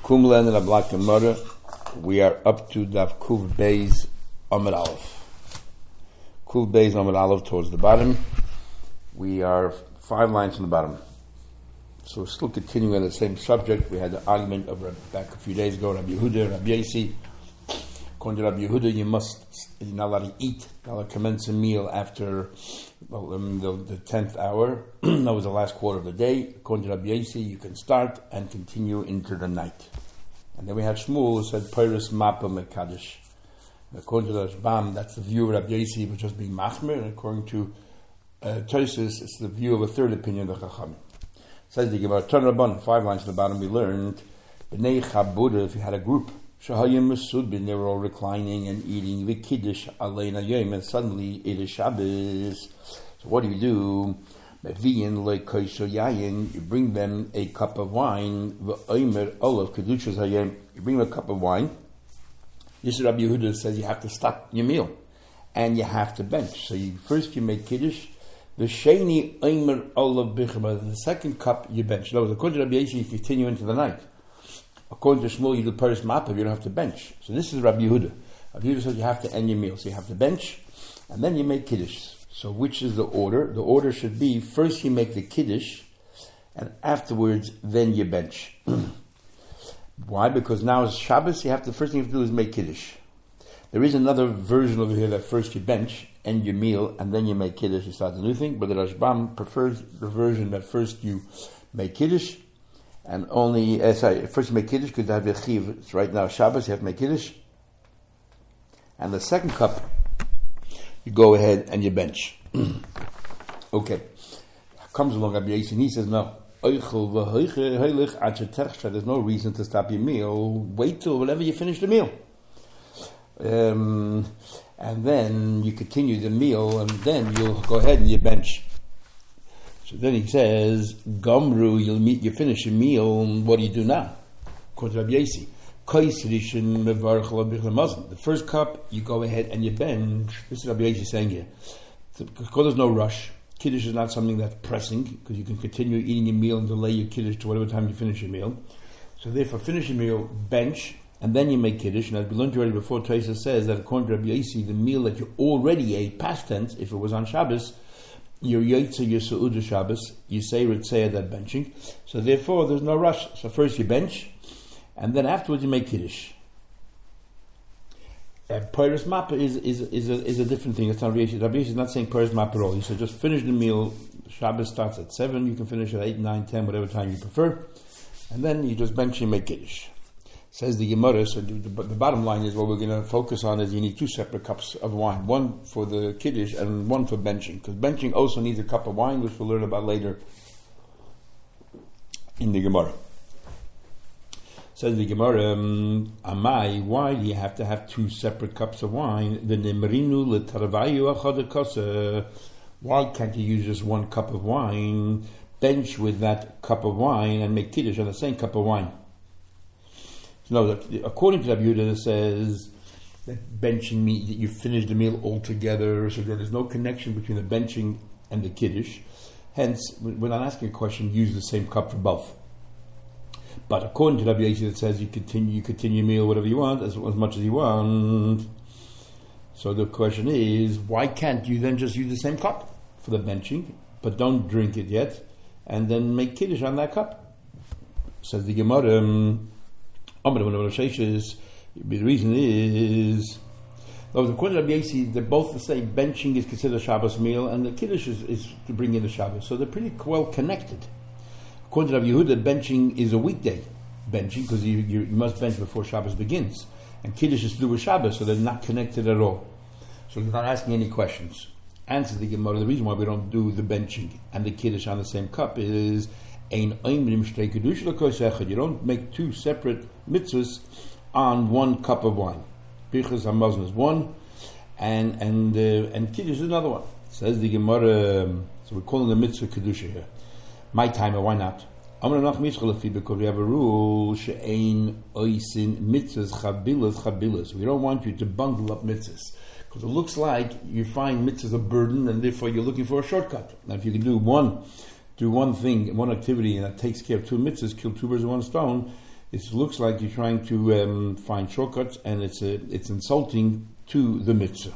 Kumlen and Ablak Gemara. We are up to Daf Kuv Beis Amud Aleph. Kuv Beis Amud Aleph towards the bottom. We are 5 lines from the bottom. So we're still continuing on the same subject. We had the argument of back a few days ago, Rabbi Yehuda, Rabbi Yasi. According to Rabbi Yehuda, you're not allowed to eat, not allowed to commence a meal after the 10th hour. That was the last quarter of the day. According to Rabbi Yasi, you can start and continue into the night. And then we had Shmuel who said, Peiros Mapa Mekadosh. According to the Rashbam, that's the view of Rabbi Yasi, which was being machmer. And according to Tosis, it's the view of a third opinion of the Chachamim. Says the Gemara, Turn Rabban, 5 lines to the bottom, we learned, B'nei Chabuda, if you had a group, Shahayim Masudbin, they were all reclining and eating the Kiddush Aleina Yom, and suddenly it is Shabbos. So what do? You bring them a cup of wine, you bring them a cup of wine. This is Rabbi Yehuda says you have to stop your meal, and you have to bench. So first you make Kiddush, the Sheni Omer Olav Bichba, the second cup you bench. No, according to Rabbi Yasi, you continue into the night. According to Shmuel, you do Peiros Mapa, you don't have to bench. So this is Rabbi Yehuda. Rabbi Yehuda says you have to end your meal. So you have to bench, and then you make Kiddush. So which is the order? The order should be, first you make the Kiddush, and afterwards, then you bench. Why? Because now it's Shabbos, the first thing you have to do is make Kiddush. There is another version over here that first you bench, end your meal, and then you make Kiddush, you start the new thing, but the Rashbam prefers the version that first you make Kiddush, and only, first you make Kiddush, because you have your Chiv, it's right now Shabbos, you have to make Kiddush, and the second cup, you go ahead and you bench. Okay. Comes along Rabbi Yasi and he says, no. There's no reason to stop your meal. Wait till whenever you finish the meal. And then you continue the meal, and then you'll go ahead and you bench. So then he says, Gomru, you finish your meal, and what do you do now? According to Rabbi Yasi. The first cup, you go ahead and you bench. This is Rabbi Yasi saying here. Because there's no rush. Kiddush is not something that's pressing, because you can continue eating your meal and delay your Kiddush to whatever time you finish your meal. So therefore, finish your meal, bench, and then you make Kiddush. And as we learned already before, Taisa says that according to Rabbi Yasi, the meal that you already ate, past tense, if it was on Shabbos, your Yotze, your Seudah Shabbos, you say Ritzeh that benching. So therefore, there's no rush. So first you bench, and then afterwards you make Kiddush. Peiros Mapa is a different thing. It's not Rabbi Yasi. Rabbi Yasi is not saying Peiros Mapa at all. He said just finish the meal. Shabbos starts at 7. You can finish at 8, 9, 10, whatever time you prefer. And then you just bench and make Kiddush. Says the Gemara, so the bottom line is what we're going to focus on is you need 2 separate cups of wine. One for the Kiddush and one for benching. Because benching also needs a cup of wine, which we'll learn about later in the Gemara. Says the Gemara, Amai, why do you have to have 2 separate cups of wine? Why can't you use just 1 cup of wine, bench with that cup of wine, and make Kiddush on the same cup of wine? No, according to Rabbi Yehuda, it says that benching means that you finish the meal altogether, so there's no connection between the benching and the Kiddush. Hence, when I'm asking a question, use the same cup for both. But according to Rabbi Yasi, it says you continue your meal whatever you want, as much as you want. So the question is, why can't you then just use the same cup for the benching, but don't drink it yet, and then make Kiddush on that cup? Says the Gemara, the reason is, according to Rabbi Yasi, they're both the same. Benching is considered a Shabbos meal, and the Kiddush is to bring in the Shabbos. So they're pretty well connected. According to Rabbi Yehuda, benching is a weekday benching, because you must bench before Shabbos begins. And Kiddush is to do with Shabbos, so they're not connected at all. So you're not asking any questions. Answer the Gemara, the reason why we don't do the benching and the Kiddush on the same cup is, you don't make 2 separate mitzvahs on 1 cup of wine. Birchas Hamazon is 1, and Kiddush is another one. Says the Gemara, so we're calling the mitzvah Kedusha here. My timer, why not? Because we have a rule, she'ein oisin mitzvahs chabilas. We don't want you to bundle up mitzvahs, because it looks like you find mitzvahs a burden, and therefore you're looking for a shortcut. Now, if you can do one thing, one activity, and that takes care of 2 mitzvahs, kill 2 birds with 1 stone, It looks like you're trying to find shortcuts, and it's insulting to the mitzvah.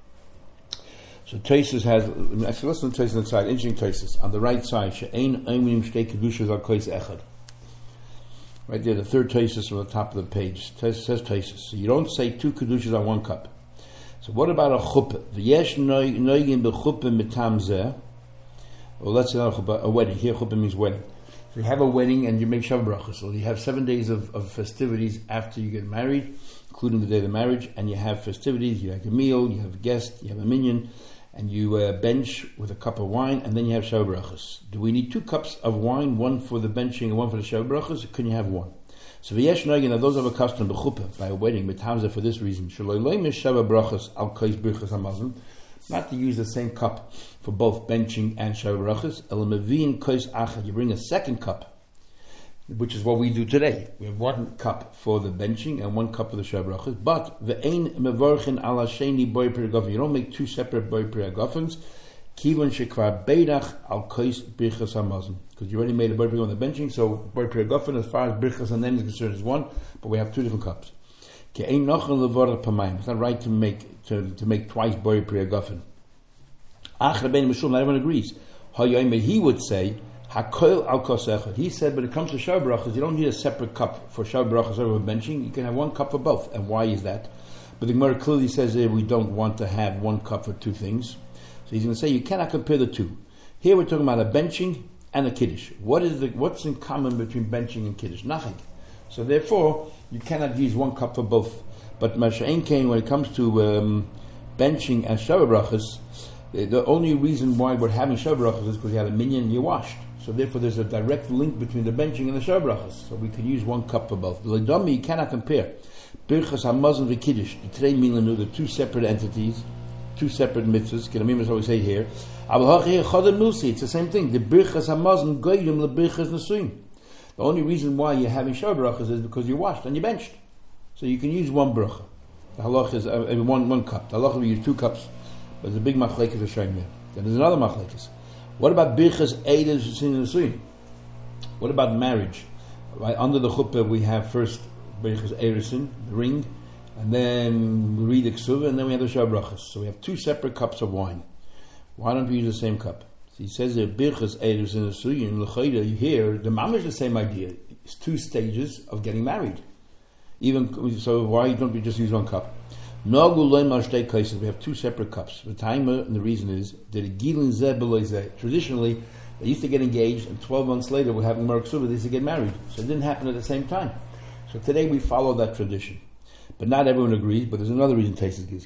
So Taisus has, actually listen to Taisus on the side, interesting Taisus. On the right side, She'ein oimrim shtei kedushas al kois echad. Right there, the third Taisus from the top of the page. Says Taisus. So you don't say 2 kedushas on 1 cup. So what about a chuppah? V'yesh noigim b'chuppah mitam zeh. Well, let's say not a chuppah, a wedding. Here chuppah means wedding. So you have a wedding and you make Shav Brachas. So you have 7 days of festivities after you get married, including the day of the marriage, and you have festivities, you have a meal, you have a guest, you have a minyan, and you bench with a cup of wine, and then you have Shav Brachas. Do we need 2 cups of wine, one for the benching and one for the Shav Brachas, or can you have one? So v'yesh noigin, now those of a custom b'chuppah, by a wedding, b'tamzeh for this reason, shaloi loimish Shav Brachas al kois birchas hamazon, not to use the same cup for both benching and Shav Brachas, el mevin kois achad, you bring a second cup, which is what we do today. We have 1 cup for the benching and 1 cup for the Shav Brachas, but ve'ein mevorchin ala sheni boi perigofen, you don't make 2 separate boi perigofens, kivon shekvar beidach al kois birchas hamazon, because you already made a boi perigofen on the benching, so boi perigofen as far as birchas and then is concerned is 1, but we have 2 different cups. It's not right to make twice boi perigofen. Not everyone agrees. He would say, he said, when it comes to Shav Brachas, you don't need a separate cup for Shav Brachas over benching. You can have 1 cup for both. And why is that? But the Gemara clearly says that we don't want to have 1 cup for 2 things. So he's going to say you cannot compare the 2. Here we're talking about a benching and a kiddush. What's in common between benching and kiddush? Nothing. So therefore, you cannot use 1 cup for both. But Masha'en Kain, when it comes to benching and Shav Brachas, the only reason why we're having Shav Brachas is because you had a minyan and you washed. So therefore there's a direct link between the benching and the Shav Brachas. So we can use 1 cup for both. L'dami, you cannot compare. Birchas hamazon v'kiddush, the 2 separate entities, 2 separate mitzvahs. Kelamim is what we say here. It's the same thing. The birchas hamazon goyim lebirchas nesuim. The only reason why you're having Shav Brachas is because you washed and you benched. So you can use 1 bracha. The halach is 1 cup. The halach will use 2 cups. But there's a big machlekes of Shem there. Then there's another machlekes. What about birchas eidos in nesuim? What about marriage? Right under the chuppah we have first birchas eidosin, the ring, and then we read the ksuvah, and then we have the Shav Brachas. So we have 2 separate cups of wine. Why don't we use the same cup? So he says that birchas eidos in nesuim l'chayda. You hear the mamish is the same idea. It's 2 stages of getting married. Even so, why don't we just use 1 cup? We have 2 separate cups. The timer, and the reason is that traditionally they used to get engaged, and 12 months later we're having Mar Ksuvah, they used to get married. So it didn't happen at the same time. So today we follow that tradition. But not everyone agrees, but there's another reason Taisus gives.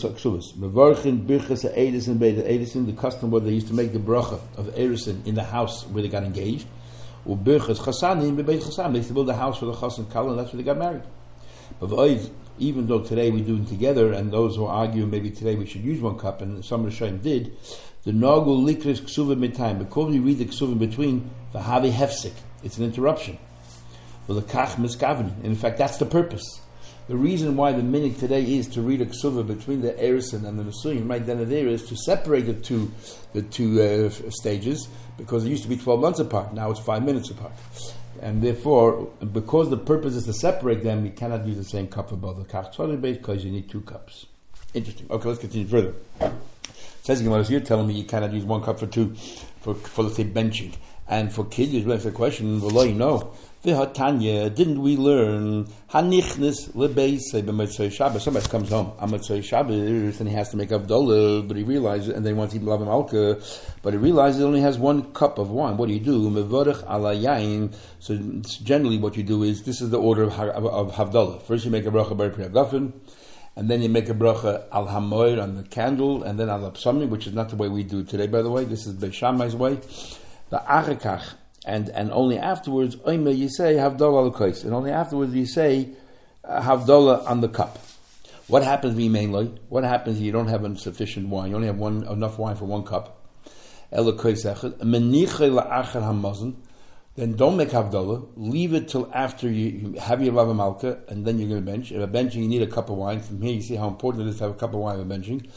The custom where they used to make the bracha of Erusin in the house where they got engaged. They used to build a house for the chas and kala, and that's where they got married. But even though today we do it together, and those who argue maybe today we should use 1 cup, and some Rishonim did, the nagul likris ksuvah midtime, because we read the ksuvah in between, the havi hefsik, it's an interruption. Well, the kach miskavni, and in fact that's the purpose. The reason why the minhag today is to read a ksuvah between the erusin and the nesuim, right then and there, is to separate the two stages, because it used to be 12 months apart, now it's 5 minutes apart. And therefore, because the purpose is to separate them, you cannot use the same cup for both the kach tzaddik base, because you need 2 cups. Interesting. Okay, let's continue further. Says you're telling me you cannot use 1 cup for 2 for let's say benching, and for kiddush. That's the question. Well, you know, didn't we learn hanichnis lebeisei b'motzei Shabbos? Somebody comes home on Motzei Shabbos and he has to make Havdalah, but he realizes, and then he wants to eat Lav Malka, but he realizes he only has 1 cup of wine. What do you do? Mevorach ala yain. So generally, what you do is, this is the order of Havdalah. First, you make a bracha bar priagafen, and then you make a bracha al hamoir on the candle, and then al apsami, which is not the way we do it today, by the way. This is Beis Shammai's way. The achakach. And only afterwards, you say Havdalah al-Kais, and only afterwards you say Havdalah on the cup. What happens mainly? What happens if you don't have sufficient wine? You only have enough wine for 1 cup. Then don't make Havdalah. Leave it till after you have your Lav Malka, and then you're going to bench. If a benching, you need a cup of wine. From here, you see how important it is to have a cup of wine for benching.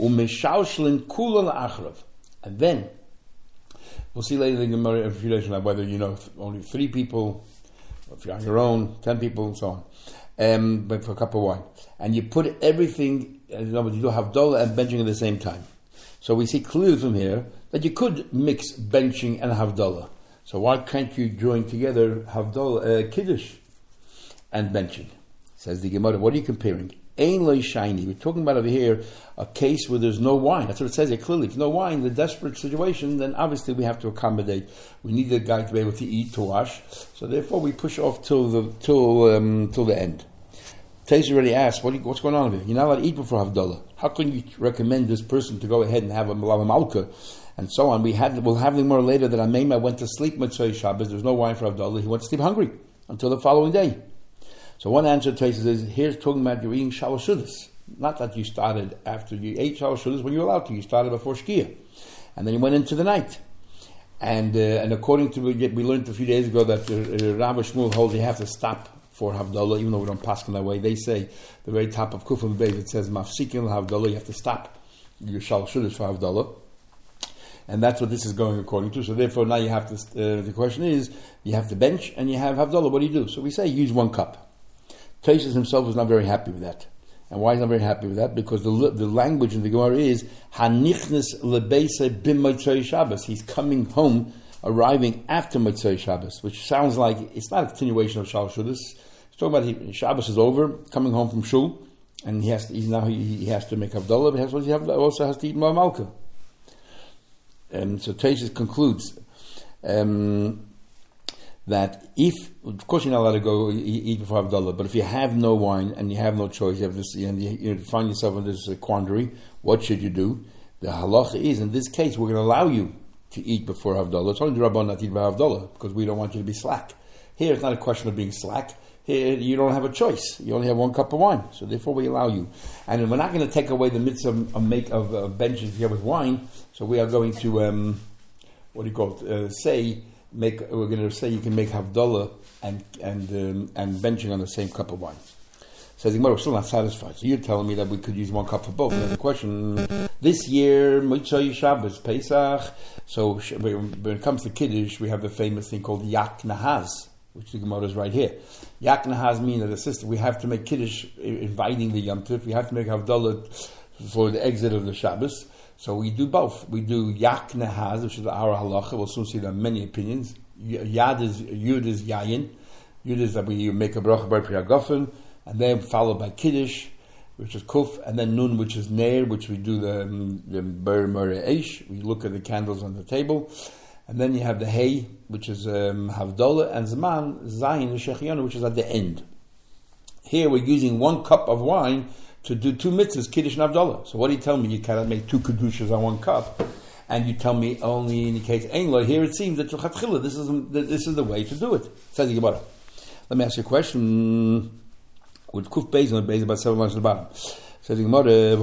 And then, we'll see later in the Gemara, whether only 3 people if you're on your own, 10 people and so on, but for a cup of wine. And you put everything, you do Havdalah and benching at the same time. So we see clearly from here that you could mix benching and Havdalah. So why can't you join together Havdalah, Kiddush and benching? Says the Gemara, what are you comparing? Ein loy shiny. We're talking about over here a case where there's no wine. That's what it says here clearly. If no wine, the desperate situation, then obviously we have to accommodate. We need the guy to be able to eat, to wash. So therefore we push off till the end. Taisa already asked, what's going on over here? You're not allowed to eat before Havdalah. How can you recommend this person to go ahead and have a malka and so on? We'll have the more later that Amema went to sleep Motzei Shabbos. There's no wine for Havdalah. He went to sleep hungry until the following day. So one answer to Taisa is, here's talking about you're eating Shalosh Seudos. Not that you started after you ate Shalosh Seudos when you were allowed to. You started before Shkia. And then you went into the night. And according to, we learned a few days ago that Rav Shmuel holds you have to stop for Havdalah, even though we don't pass in that way. They say, the very top of Kufim Beis, it says, Mafsikin Havdalah, you have to stop your Shalosh Seudos for Havdalah. And that's what this is going according to. So therefore now you have to, the question is, you have to bench and you have Havdalah. What do you do? So we say, use 1 cup. Taishes himself was not very happy with that. And why is he not very happy with that? Because the language in the Gemara is Hanichnes lebeise bim Motzei Shabbos. He's coming home, arriving after Motzei Shabbos, which sounds like it's not a continuation of Shalosh Seudos. He's talking about Shabbos is over, coming home from shul, and he has to make Havdalah, but he also has to eat Malka. So Taishes concludes that if, of course you're not allowed to go eat before Havdalah, but if you have no wine and you have no choice, you have this, and you find yourself in this quandary, what should you do? The halacha is, in this case, we're going to allow you to eat before Havdalah. It's only the Rabban not to eat before Havdalah, because we don't want you to be slack. Here, it's not a question of being slack. Here, you don't have a choice. You only have 1 cup of wine, so therefore we allow you. And we're not going to take away the mitzvah of benching here with wine, so we are going to, we're going to say you can make Havdalah and benching on the same cup of wine. Says the Gemara, we're still not satisfied. So you're telling me that we could use 1 cup for both. And the question, this year, Motzei Shabbos, Pesach, so when it comes to Kiddush, we have the famous thing called Yak Nahaz, which the Gemara is right here. Yak Nahaz means that the system, we have to make Kiddush inviting the Yom Tov, we have to make Havdalah for the exit of the Shabbos. So we do both. We do Yak Nahaz, which is our halacha. We'll soon see there are many opinions. Yud is Yayin. Yud is that we make a bracha by Pri Hagafen, and then followed by Kiddush, which is Kuf, and then Nun, which is Neir, which we do the Ber Mereh Eish. We look at the candles on the table. And then you have the Hey, which is Havdalah, and Zman, Zayin, the Shechianu, which is at the end. Here we're using 1 cup of wine to do 2 mitzvahs, Kiddush and Havdalah. So what do you tell me? You cannot make 2 Kedushas on 1 cup. And you tell me only indicates Ein Lo. Here it seems that this is the way to do it. Says the Gemara. Let me ask you a question. With Kuf Beis on Beis about 7 lines at the bottom. Says the Gemara,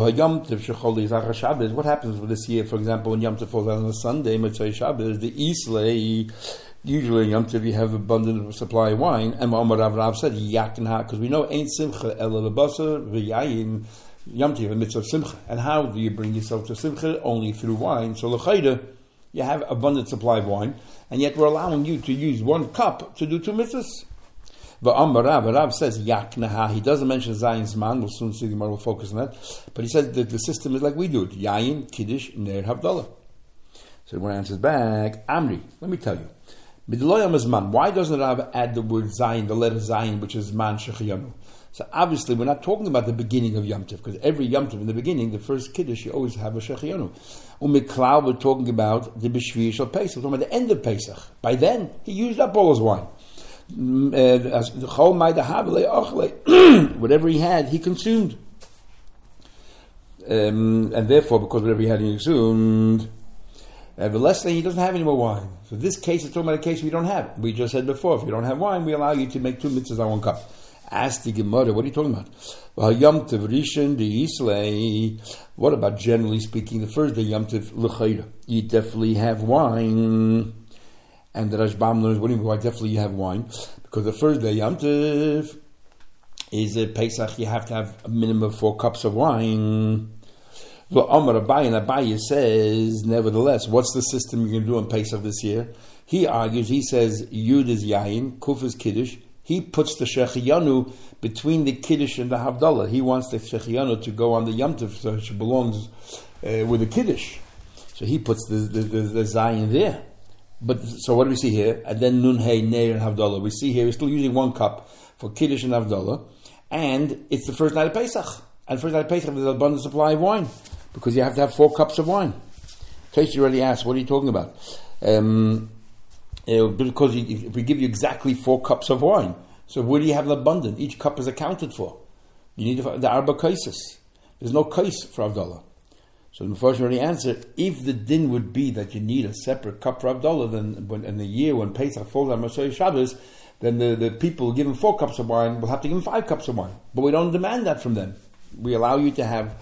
what happens with this year, for example, when Yom Tov falls out on a Sunday, Motzei Shabbos, the Islay, usually in Yom Tov you have abundant supply of wine, and Omar Rav said, Yakna, because we know Ein Simcha, El Lebasa, V'yayin, Yom Tov, a mitzvah of Simcha. And how do you bring yourself to Simcha? Only through wine. So L'chayda, you have abundant supply of wine, and yet we're allowing you to use 1 cup to do 2 mitzvahs. Rav says Yaknaha. He doesn't mention Zayin Zman. We'll soon see the Gemara will focus on that. But he says that the system is like we do it: Yayin, Kiddush, Ner, Havdalah. So when answers back, Amri, let me tell you, Midloyam is Zman. Why doesn't Rav add the word Zayin, the letter Zayin, which is Zman Shechiyanu? So obviously we're not talking about the beginning of Yom Tov, because every Yom Tov in the beginning, the first Kiddush, you always have a Shechiyanu. Umiklau, we're talking about the B'Shvi Shel Pesach, we're talking about the end of Pesach. By then, he used up all his wine. Whatever he had, he consumed. And therefore, because whatever he had, he consumed. The less than he doesn't have any more wine. So this case is talking about a case we don't have. We just said before, if you don't have wine, we allow you to make 2 mitzvahs on 1 cup. Ask the Gemara, what are you talking about? What about generally speaking, the first day Yom Tov l'chayra? You definitely have wine. And the Rashbam learns, what do you mean? Why definitely you have wine? Because the first day Yom Tov is a Pesach, you have to have a minimum of 4 cups of wine. Well, Amar Abaye, and Abaye says, nevertheless, what's the system you're going to do on Pesach this year? He argues, he says, Yud is Yayin, Kuf is Kiddush, He puts the Shechiyanu between the Kiddush and the Havdalah. He wants the Shechiyanu to go on the Yom Tov, so it belongs with the Kiddush. So he puts the Zayin there. But so what do we see here? And then Nun Hey, Neir, and Havdalah. We see here we're still using 1 cup for Kiddush and Havdalah, and it's the first night of Pesach. And first night of Pesach, there's an abundant supply of wine, because you have to have 4 cups of wine. Toshi already asked, what are you talking about? Because if we give you exactly 4 cups of wine, so where do you have the abundant? Each cup is accounted for. You need the Arba Kaisis. There's no Kais for Havdalah. So the Mepharshim already answered, if the din would be that you need a separate cup for Havdalah, then in the year when Pesach falls on Motzei Shabbos, then the people given 4 cups of wine will have to give them 5 cups of wine. But we don't demand that from them. We allow you to have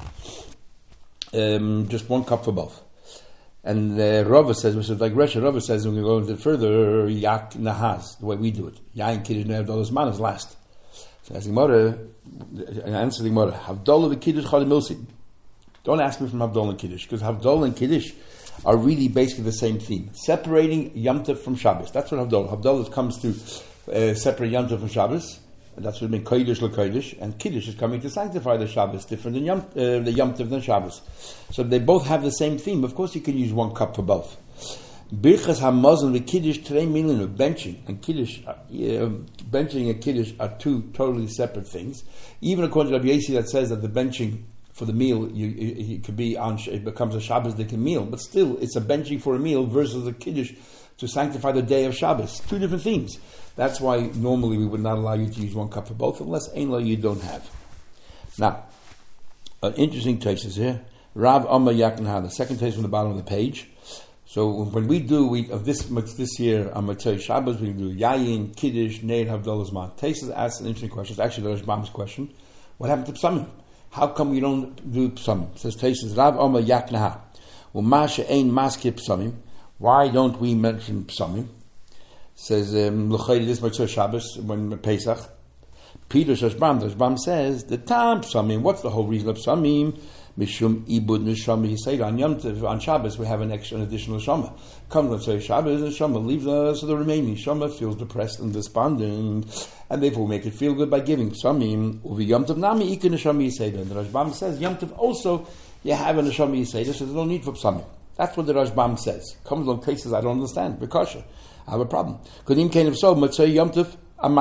just 1 cup for both. And Rava says, which is like Resha, Rava says, when we go into further, Yak Nahaz, the way we do it. Yain Kiddush Havdalah Man is last. So as the Gemara, answer the Gemara, Havdalah the Kiddush Chalim Milsi. Don't ask me from Havdalah and Kiddush, because Havdalah and Kiddush are really basically the same theme. Separating Yom Tov from Shabbos. That's what Havdalah. Havdalah comes to separate Yom Tov from Shabbos. And that's what it means, Kodesh LeKodesh. And Kiddush is coming to sanctify the Shabbos, different than the Yom Tov than Shabbos. So they both have the same theme. Of course, you can use 1 cup for both. Birchas HaMazon with Kiddush, Trei Milin of benching and Kiddush. Benching and Kiddush are 2 totally separate things. Even according to Rabbi Yossi, that says that the benching for the meal, it could be it becomes a Shabbos-dikin meal, but still, it's a benching for a meal versus a Kiddush to sanctify the day of Shabbos. 2 different themes. That's why normally we would not allow you to use 1 cup for both, unless Ein Lo you don't have. Now, an interesting taste is here. Rav Amma Yaknha, the second taste from the bottom of the page. So when we do this year on Motzei Shabbos, we do Yayin, Kiddush, Neir, Havdalah Man. Taste asks an interesting question. It's actually the Rashbam's question. What happened to Psamim? How come you don't do Psamim? It says Taste Rav Amma Yaknha. U'masha ein maskir Psamim. Why don't we mention Psamim? Says L'chayri this Motzei Shabbos when Pesach. Peter Rashbam says the time Psamim. What's the whole reason of Psamim? Mishum ibud neshama yisayda on Yom Tov, on Shabbos we have an additional neshama. Comes let's say Shabbos, the neshama leaves us, so the remaining neshama feels depressed and despondent, and therefore make it feel good by giving Psamim. Uvi Yom Tov nami ikun neshama yisayda. And the Rashbam says Yom Tov also you have a neshama yisayda, so there's no need for Psamim. That's what the Rashbam says. Comes along cases I don't understand. Because I have a problem. Kodim kain of so Motzei Yom Tov.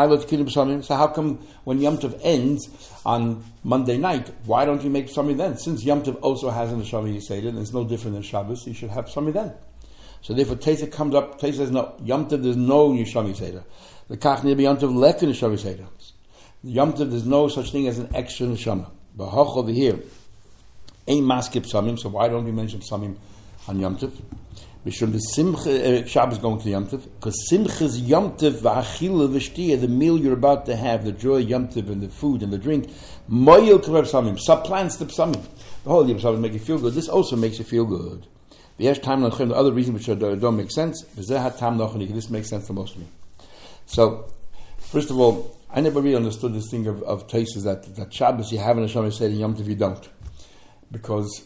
So how come when Yom Tov ends on Monday night, why don't you make Psamim then? Since Yom Tov also has a Neshama Yisayda, and it's no different than Shabbos, you should have Psamim then. So therefore Tesa comes up, Tesa says no, Yom Tov there's no Neshama Yisayda. The Kach Nir Yom Tov lek Neshama Yisayda. Yom Tov there's no such thing as an extra Neshama. But Hoch over here, ain't maskip Psamim, so why don't we mention Psamim on Yom Tov? Bishum the Simcha Shabbos going to Yom Tov, because Simcha's Yom Tov v'achila v'shtiya, the meal you're about to have, the joy Yom Tov and the food and the drink, moyil k'rev Psamim, supplants the Psamim. The whole Yom Tov make you feel good. This also makes you feel good. The other reason which don't make sense, this makes sense to most of me. So, first of all, I never really understood this thing of tastes that Shabbos you have in a Neshama Yisayda, Yom Tov you don't, because.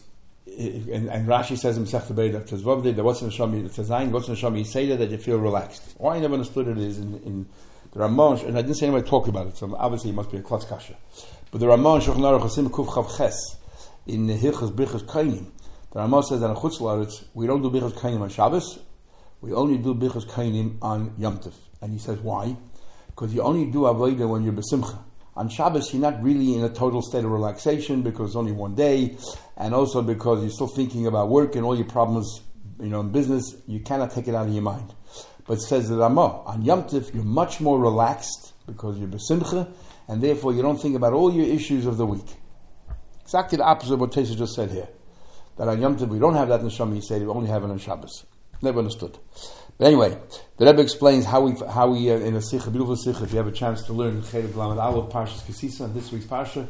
And Rashi says in Masechta Beida that says that what's in Neshama Yisayda that you feel relaxed. Why I never understood it is in the Ramon, and I didn't say anybody talk about it, so obviously it must be a klotz kasha. But the Ramon Shulchan Aruch Hasim Kuf Chav Ches in the Hilchos Birchos Kainim, the Ramon says that in Chutz La'aretz we don't do Birchos Kainim on Shabbos, we only do Birchos Kainim on Yom Tov. And he says why? Because you only do Avodah when you're besimcha. On Shabbos, you're not really in a total state of relaxation because it's only one day, and also because you're still thinking about work and all your problems, in business. You cannot take it out of your mind. But it says the Ramah, on Yom Tov, you're much more relaxed because you're besimcha, and therefore you don't think about all your issues of the week. Exactly the opposite of what Tesa just said here. That on Yom Tov, we don't have that Neshama Yisayda, we only have it on Shabbos. Never understood. But anyway, the Rebbe explains how we in a sikha, beautiful sikha, if you have a chance to learn Chelik Lamed Aleph, Parshas Kisisa, this week's Parsha,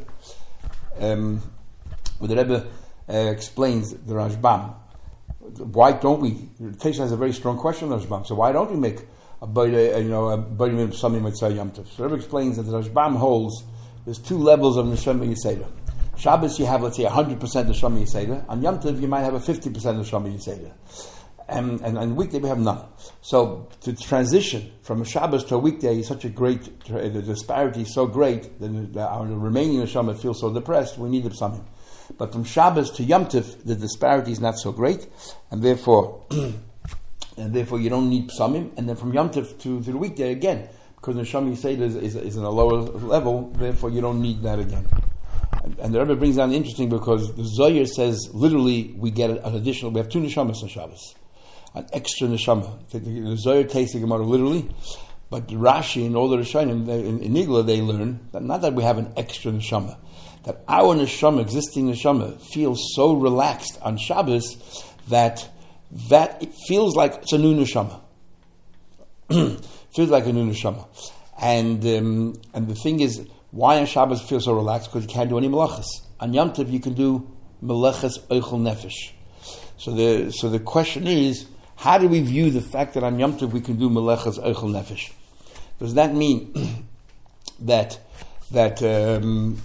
where the Rebbe explains the Rashbam. Why don't we? Tesha has a very strong question on the Rashbam. So why don't we make a B'nai Psamim Motzei Yom Tov? So the Rebbe explains that the Rashbam holds there's 2 levels of Neshama Yisayda. Shabbos you have, let's say, 100% Neshama Yisayda. On Yom Tov you might have a 50% Neshama Yisayda. and weekday we have none. So to transition from a Shabbos to a weekday is such a great, the disparity is so great that our remaining neshama feels so depressed, we need the psamim. But from Shabbos to Yom Tov, the disparity is not so great, and therefore you don't need psamim. And then from Yom Tov to the weekday again, because the neshama Yisrael is in a lower level, therefore you don't need that again. And the Rebbe brings down interesting because the Zohar says literally we get an additional. We have 2 neshamas on Shabbos, an extra neshama. The Zohar takes the Gemara literally, but Rashi and all the Rishonim in Nigla they learn that not that we have an extra neshama, that our neshama, existing neshama, feels so relaxed on Shabbos that it feels like it's a new neshama. Feels like a new neshama, and the thing is, why on Shabbos feel so relaxed? Because you can't do any melachas. On Yom Tov you can do melachas oichel nefesh. So the question is, how do we view the fact that on Yom Tov we can do melachas oichel nefesh? Does that mean that they're a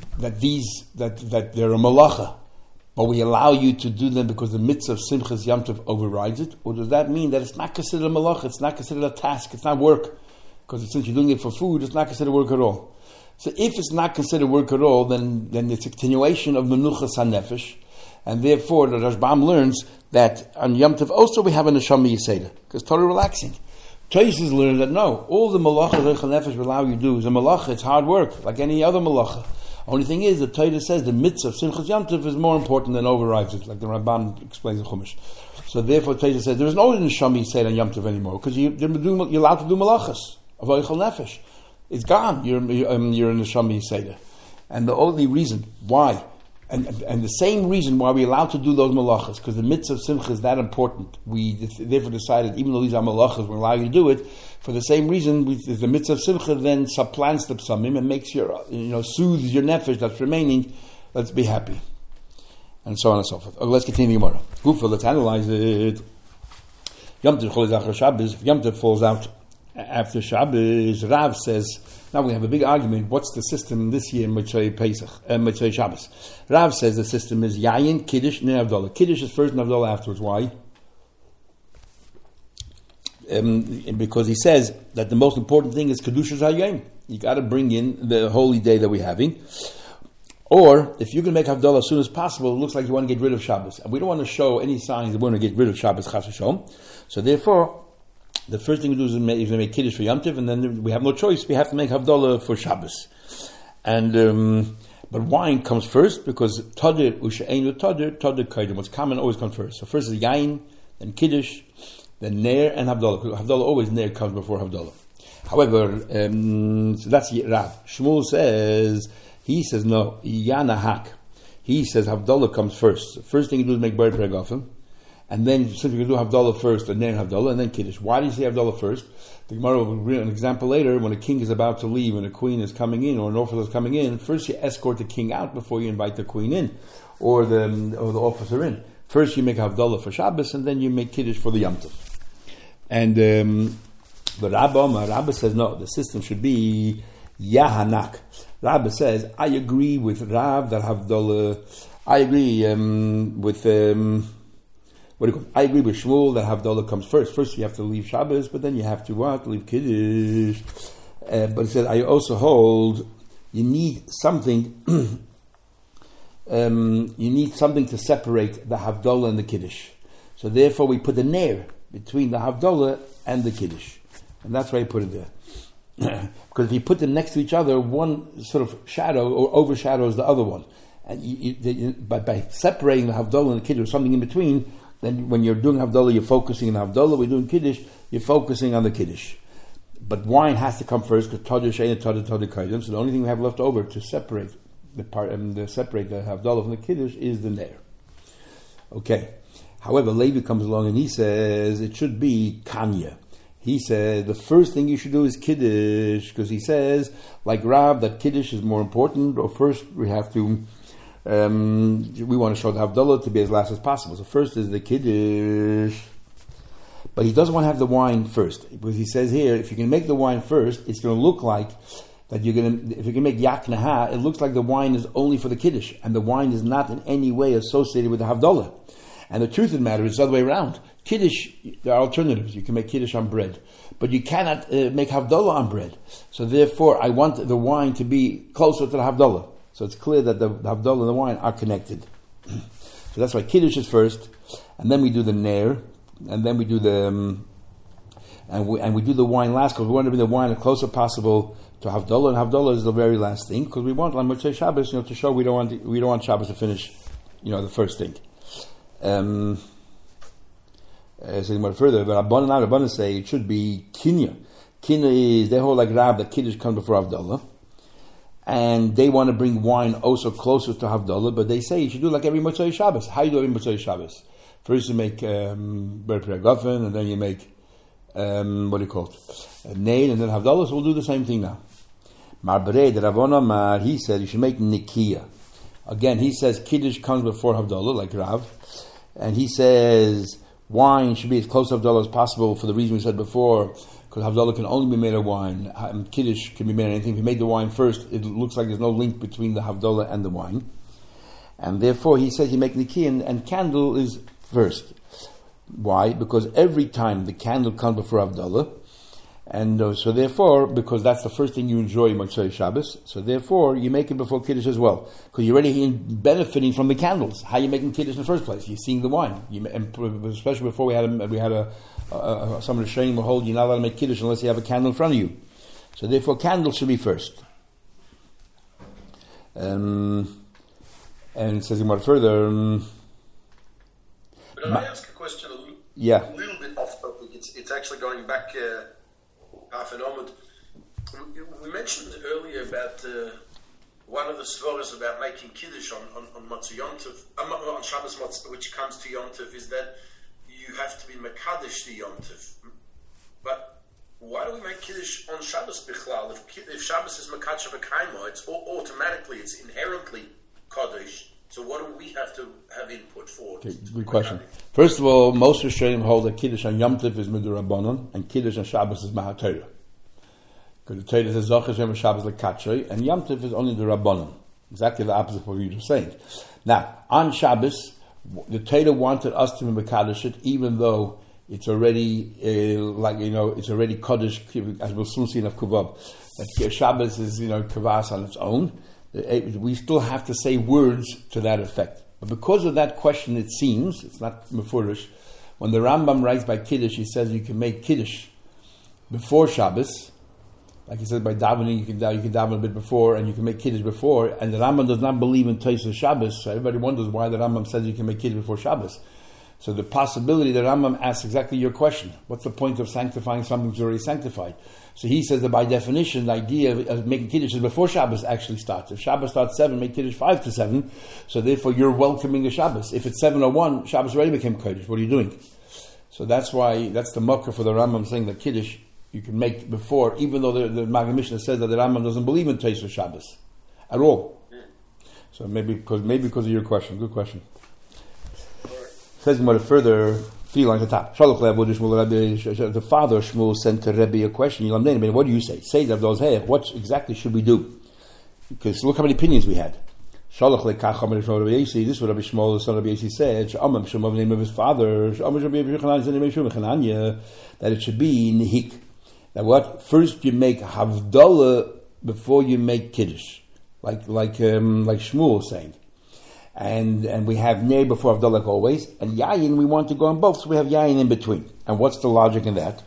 malacha, but we allow you to do them because the mitzvah of Simchas Yom Tov overrides it? Or does that mean that it's not considered a malacha, it's not considered a task, it's not work? Because since you're doing it for food, it's not considered work at all. So if it's not considered work at all, then it's a continuation of Menuchas HaNefesh, and therefore the Rashbam learns that on Yom Tov also we have a Neshama Yiseda, because totally relaxing. Tosis learn that no, all the Malacha Reichel Nefesh will allow you to do is a Malacha, it's hard work, like any other Malacha. Only thing is, the Torah says the mitzvah of Simchas Yom Tov is more important than overrides it, like the Ramban explains in Chumash. So therefore Torah says there is no Neshama Yiseda on Yom Tov anymore, because you're allowed to do Malachas of Reichel Nefesh. It's gone. You're in the Neshama Yiseda. And the only reason why, and the same reason why we're allowed to do those malachas, because the mitzvah of Simcha is that important. We therefore decided, even though these are malachas, we allow you to do it. For the same reason, the mitzvah of Simcha then supplants the psamim and makes soothes your nefesh that's remaining. Let's be happy. And so on and so forth. Okay, let's continue tomorrow. Gufa, let's analyze it. Yom Tov falls out after Shabbos. Rav says, now we have a big argument. What's the system this year in Motzei Pesach, Motzei Shabbos? Rav says the system is Yayin, Kiddush, Ner Havdalah. Kiddush is first and Havdalah afterwards. Why? Because he says that the most important thing is Kedushas HaYom. You got to bring in the holy day that we're having. Or, if you can make Havdalah as soon as possible, it looks like you want to get rid of Shabbos. And we don't want to show any signs that we're going to get rid of Shabbos, Chas v'Shalom. So therefore, the first thing we do is make Kiddush for Yom Tov, and then we have no choice. We have to make Havdalah for Shabbos. And but wine comes first, because Tadir, U'she'einu Tadir Kaidim. What's common always comes first. So first is Yain, then Kiddush, then Ner, and Havdalah. Havdalah always Ner comes before Havdalah. However, so that's Rav. Shmuel says, he says no, Yanahak. He says Havdalah comes first. The first thing you do is make Bar Pregafim. And then, since we can do Havdalah first, and then Havdalah, and then Kiddush. Why do you say Havdalah first? The Gemara will bring an example later, when a king is about to leave, and a queen is coming in, or an officer is coming in, first you escort the king out before you invite the queen in, or the officer in. First you make Havdalah for Shabbos, and then you make Kiddush for the Yom Tov. And, but Rabba says, no, the system should be Yahanak. Rabba says, I agree with Rav that Havdalah, I agree I agree with Shmuel that Havdalah comes first. First you have to leave Shabbos, but then you have to what? Leave Kiddush. But he said, I also hold you need something to separate the Havdalah and the Kiddush. So therefore we put the Ner between the Havdalah and the Kiddush. And that's why he put it there. Because if you put them next to each other, one sort of shadow or overshadows the other one. And by separating the Havdalah and the Kiddush, something in between, then when you're doing Havdalah, you're focusing on Havdalah. We're doing Kiddush, you're focusing on the Kiddush. But wine has to come first, because Tadir Shein Tadir Kaidim. So the only thing we have left over to separate the Havdalah from the Kiddush is the Ner. Okay. However, Levi comes along and he says it should be Kanya. He said the first thing you should do is Kiddush, because he says, like Rab, that Kiddush is more important. Or first we have to. We want to show the Havdalah to be as last as possible. So first is the Kiddush. But he doesn't want to have the wine first. Because he says here, if you can make the wine first, it's going to look like that if you can make Yaknaha, it looks like the wine is only for the Kiddush. And the wine is not in any way associated with the Havdalah. And the truth of the matter is the other way around. Kiddush, there are alternatives. You can make Kiddush on bread, but you cannot make Havdalah on bread. So therefore, I want the wine to be closer to the Havdalah. So it's clear that the Havdalah and the wine are connected. So that's why Kiddush is first, and then we do the Ner, and then we do the and we do the wine last, because we want to bring the wine as close as possible to Havdalah, and Havdalah is the very last thing, because we want on Motzei Shabbos, to show we don't want Shabbos to finish, the first thing. Saying more further, but Rabbanan say it should be Kinya. Kinya is, they hold like Rav that Kiddush comes before Havdalah, and they want to bring wine also closer to Havdalah, but they say you should do like every Motzei Shabbos. How you do every Motzei Shabbos? First you make Ber Piragafen, and then you make what do you call it? Neil, and then Havdalah. So we'll do the same thing now. Marberei, the Ravon Amar, he said you should make Nikia. Again, he says Kiddush comes before Havdalah, like Rav, and he says wine should be as close to Havdalah as possible for the reason we said before, because Havdalah can only be made of wine. Kiddush can be made of anything. If you made the wine first, it looks like there's no link between the Havdalah and the wine. And therefore, he says you make Nikia, and candle is first. Why? Because every time the candle comes before Havdalah, and so therefore, because that's the first thing you enjoy in Motzei Shabbos, so therefore you make it before Kiddush as well, because you're already benefiting from the candles. How are you making Kiddush in the first place? You're seeing the wine, and especially before we had some of the Shayim will hold you're not allowed to make Kiddush unless you have a candle in front of you. So therefore, candle should be first. And it says more further. Can I ask a question? A little bit off topic. It's actually going back half an hour. We mentioned earlier about one of the stories about making Kiddush on Motzei Yom Tov, on Shabbos, which comes to Yom Tov, is that you have to be Mekadesh to Yom Tov. But why do we make Kiddush on Shabbos Bichlal? If Shabbos is Mekadesh V'Kaimo, it's automatically, it's inherently Kaddish. So what do we have to have input for? Okay, good question. First of all, most Rishonim hold that Kiddush on Yom Tov is Midurabanan, and Kiddush on Shabbos is Mahatorah. Because the Torah says Zocher Shem Shabbos Lekatshei, and Yom Tov is only the Rabbanan. Exactly the opposite of what you were saying. Now, on Shabbos, the Torah wanted us to be Mekadesh it, even though it's already it's already Kaddish, as we'll soon see in Kuvab. That Shabbos is Kavas on its own. We still have to say words to that effect. But because of that question, it seems, it's not Mefurish, when the Rambam writes by Kiddush, he says you can make Kiddush before Shabbos. Like he says, by davening, you can daven a bit before, and you can make Kiddush before, and the Rambam does not believe in Tosefos Shabbos, so everybody wonders why the Rambam says you can make Kiddush before Shabbos. So the possibility, the Rambam asks exactly your question. What's the point of sanctifying something that's already sanctified? So he says that by definition, the idea of making Kiddush is before Shabbos actually starts. If Shabbos starts 7, make Kiddush 5 to 7. So therefore you're welcoming a Shabbos. If it's 7:01, Shabbos already became Kiddush. What are you doing? So that's why, that's the mucker for the Rambam saying that Kiddush you can make before, even though the Maggid Mishnah says that the Rambam doesn't believe in Tosefos Shabbos at all. So maybe because of your question. Good question. Says more further, few lines at the top. The father Shmuel sent to Rebbe a question. What do you say? Say that those what exactly should we do? Because look how many opinions we had. This is what Rabbi Shmuel, the son of Rabbi Yossi, said. The name of his father. That it should be Nihik. Now what? First you make Havdalah before you make Kiddush, like Shmuel was saying. And we have Ner before Havdalah like always, and Yayin we want to go on both, so we have Yayin in between. And what's the logic in that?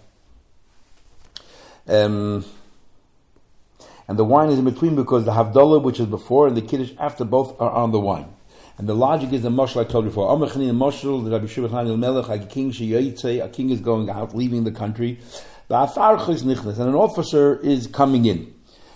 And the wine is in between because the Havdalah, which is before, and the Kiddush after, both are on the wine. And the logic is the Mashal I told you before. The Rabbi Shimon Melech, a king is going out, leaving the country, and an officer is coming in.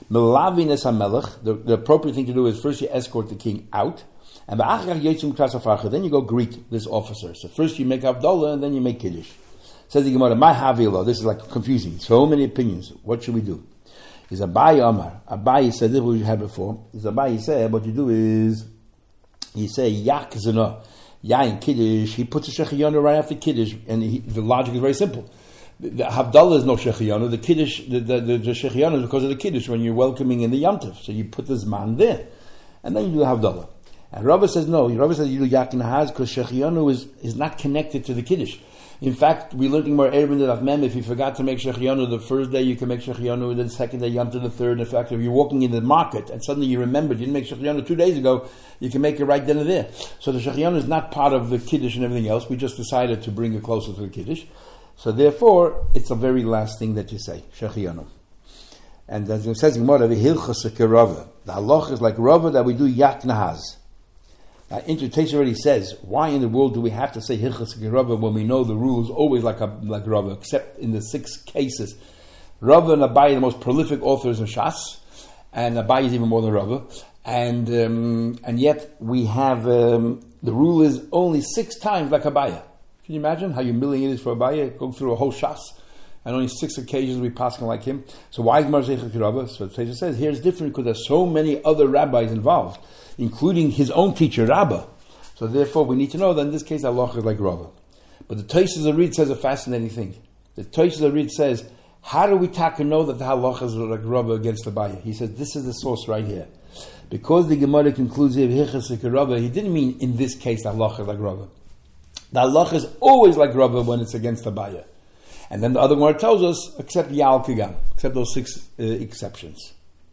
The appropriate thing to do is first you escort the king out, and then you go greet this officer. So first you make Havdalah, and then you make Kiddush. Says the Gemara, my Havila. This is like confusing. So many opinions. What should we do? Is Abai Amar. Abai said this we had before. Is Abai said what you do is you say Yak Zana, Yain Kiddush. He puts a Shechiyana right after Kiddush, and the logic is very simple. The Havdalah is no Shechiyana. The Kiddush, the Shechiyana is because of the Kiddush when you're welcoming in the Yom Tov. So you put the Zman there, and then you do the Havdalah. And Rava says no. Rava says you do Yak Nahaz because Shechiyanu is not connected to the Kiddush. In fact, we learned more Erev Daf Mem. If you forgot to make Shechianu the first day, you can make Shechianu the second day, Yom to the third. In fact, if you're walking in the market and suddenly you remembered you didn't make Shechianu 2 days ago, you can make it right then and there. So the Shechianu is not part of the Kiddush and everything else. We just decided to bring it closer to the Kiddush. So therefore, it's the very last thing that you say, Shechianu. And as it says in Gemara, the halach is like Rava that we do Yak Nahaz. Interpretation already says, why in the world do we have to say Hilchas Rava when we know the rule is always like Rava, except in the 6 cases. Rava and Abaye are the most prolific authors in Shas, and Abaye is even more than Rava. And yet we have, the rule is only 6 times like Abaye. Can you imagine how humiliating it is for Abaye? Go through a whole Shas, and only 6 occasions we pass like him. So why is Mar Hilchas Rava? So it says, here it's different because there's so many other rabbis involved, including his own teacher, Rabbah. So therefore, we need to know that in this case, Allah is like Rabbah. But the Tosfos Arid says a fascinating thing. The Tosfos Arid says, how do we know that the halacha is like Rabbah against the Baya? He says, this is the source right here. Because the Gemara concludes here, he didn't mean in this case the halacha is like Rabbah. The halacha is always like Rabbah when it's against the Baya. And then the other Gemara tells us, except Yal Kigam, except those 6 exceptions.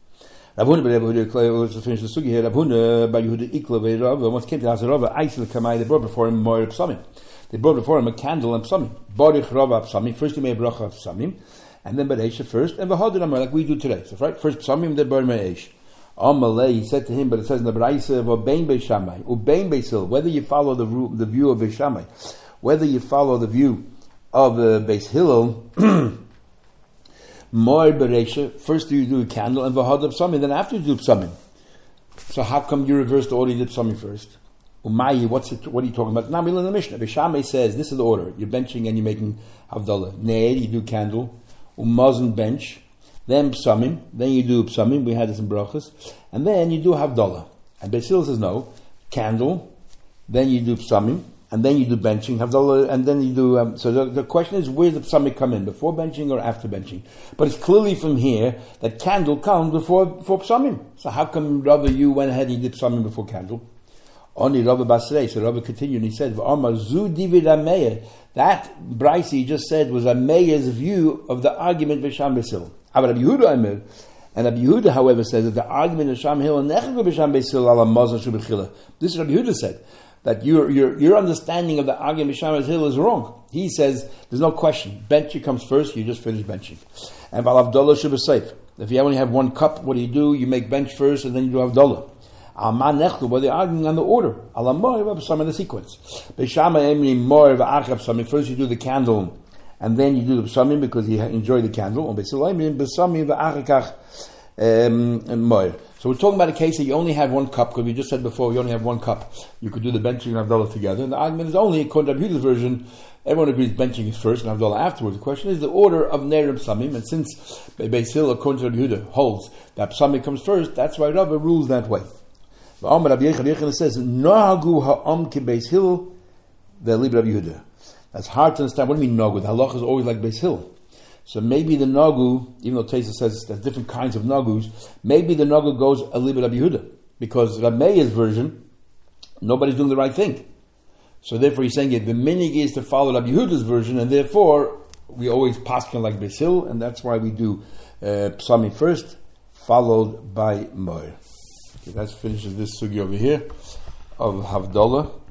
Let's finish the sugi here. By Yehuda Ikla Rav, once came to Hazer Rav, Aisel Kamai, they brought before him Moir Psamim. They brought before him a candle and Psamim. Borich Rav Psamim. First he made Bracha Psamim, and then Bereisha first, and V'Hadir Amar, like we do today. So right, first Psamim, then Bar Me'esh. Amalei, he said to him, but it says in the Beraisa, V'Bein Beishamai, Ubein Beisil, whether you follow the view of Beishamai, whether you follow the view of Beis Hillel, Moir Bereisha, first you do a candle, and V'Hadab Psamim, then after you do Psamim. So how come you reverse the order, you did Psamim first? Umayi, what are you talking about? Namil in the Mishnah. Beishamai says, this is the order. You're benching and you're making Havdalah. Ne'er, you do candle. Umazon bench. Then Psamim. Then you do Psamim. We had this in Brachas. And then you do Havdalah. And Beis Hillel says, no. Candle. Then you do Psamim. And then you do benching, Havdalah, and then you do... so the question is, where does the psamim come in? Before benching or after benching? But it's clearly from here that candle comes before psamim. So how come, Rabbi, you went ahead and you did psamim before candle? Only Rabbi Basrei. So Rabbi continued and he said, that Braisi he just said was Ameya's view of the argument of Bisham Besil. And Rabbi Yehuda, however, says that the argument of Sham Hill and Bisham Besil ala Mazon Shubechila. This is Rabbi Yehuda said. That your understanding of the argument of Bisham Hill is wrong. He says there's no question. Benching comes first. You just finish benching. And Avdallah should be safe. If you only have 1 cup, what do? You make bench first, and then you do Avdallah. Alman nechlu, but they're arguing on the order. Alamor some in the sequence. First you do the candle, and then you do the psamim because you enjoy the candle. So we're talking about a case that you only have 1 cup, because we just said before you only have 1 cup. You could do the benching and Havdalah together. And the argument is only, according to Yehuda's version, everyone agrees benching is first and Havdalah afterwards. The question is the order of Ner and Psamim, and since Beis Hillel, according to Yehuda, holds that Psamim comes first, that's why Rabbi rules that way. Rabbi Yechon says, Nohagu ha'am ki Beis Hillel ve'li Rabbi Yehuda. That's hard to understand. What do you mean Nohagu? The halach is always like Beis Hillel. So maybe the nagu, even though Tosfos says there's different kinds of nagus, maybe the nagu goes a little bit Rabbi Yehuda, because Rameya's version, nobody's doing the right thing. So therefore he's saying the minig is to follow Rabbi Yehuda's version, and therefore we always paskin like Beis Hillel, and that's why we do Psamim first, followed by Moir. Okay, that finishes this sugi over here of Havdalah.